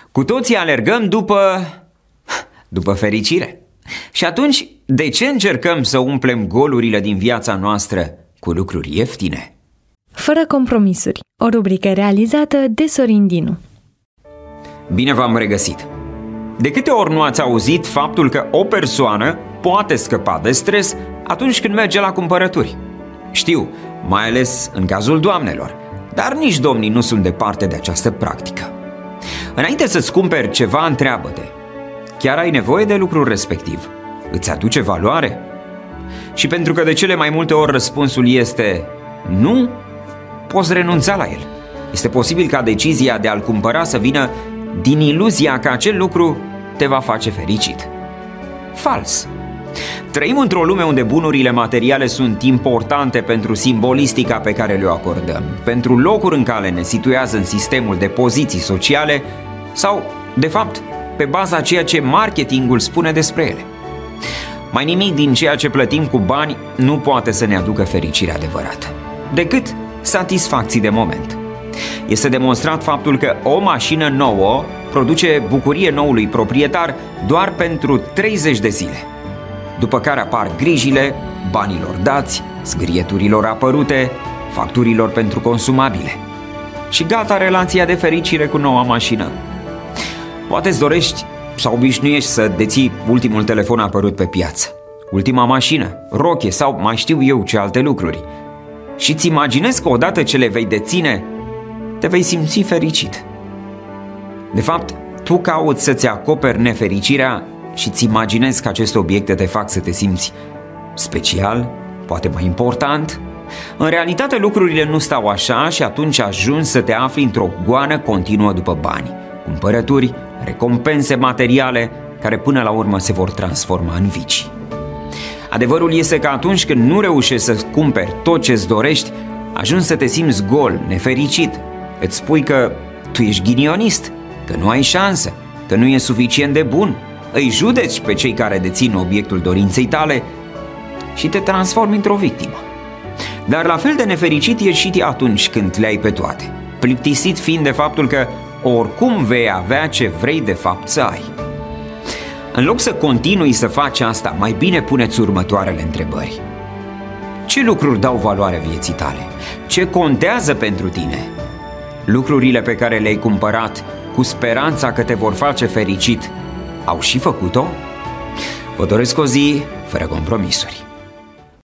Cu toții alergăm după fericire. Și atunci, de ce încercăm să umplem golurile din viața noastră cu lucruri ieftine? Fără compromisuri, o rubrică realizată de Sorin Dinu. Bine v-am regăsit! De câte ori nu ați auzit faptul că o persoană poate scăpa de stres atunci când merge la cumpărături? Știu, mai ales în cazul doamnelor, dar nici domnii nu sunt departe de această practică. Înainte să-ți cumperi ceva, întreabă-te: chiar ai nevoie de lucrul respectiv? Îți aduce valoare? Și pentru că de cele mai multe ori răspunsul este nu, poți renunța la el. Este posibil ca decizia de a-l cumpăra să vină din iluzia că acel lucru te va face fericit. Fals! Trăim într-o lume unde bunurile materiale sunt importante pentru simbolistica pe care le-o acordăm, pentru locul în care ne situează în sistemul de poziții sociale sau, de fapt, pe baza ceea ce marketingul spune despre ele. Mai nimic din ceea ce plătim cu bani nu poate să ne aducă fericirea adevărată, decât satisfacții de moment. Este demonstrat faptul că o mașină nouă produce bucurie noului proprietar doar pentru 30 de zile, după care apar grijile, banilor dați, zgrieturilor apărute, facturilor pentru consumabile. Și gata relația de fericire cu noua mașină. Poate îți dorești sau obișnuiești să deții ultimul telefon apărut pe piață, ultima mașină, rochie sau mai știu eu ce alte lucruri. Și îți imaginezi că odată ce le vei deține, te vei simți fericit. De fapt, tu cauți să-ți acoperi nefericirea și îți imaginezi că aceste obiecte te fac să te simți special, poate mai important. În realitate lucrurile nu stau așa și atunci ajungi să te afli într-o goană continuă după bani, cumpărături, recompense materiale care până la urmă se vor transforma în vicii. Adevărul este că atunci când nu reușești să cumperi tot ce-ți dorești, ajungi să te simți gol, nefericit. Îți spui că tu ești ghinionist, că nu ai șansă, că nu e suficient de bun. Îi judeci pe cei care dețin obiectul dorinței tale și te transformi într-o victimă. Dar la fel de nefericit ești și atunci când le ai pe toate, plictisit fiind de faptul că oricum vei avea ce vrei de fapt să ai. În loc să continui să faci asta, mai bine pune-ți următoarele întrebări. Ce lucruri dau valoare vieții tale? Ce contează pentru tine? Lucrurile pe care le-ai cumpărat cu speranța că te vor face fericit au și făcut-o? Vă doresc o zi fără compromisuri.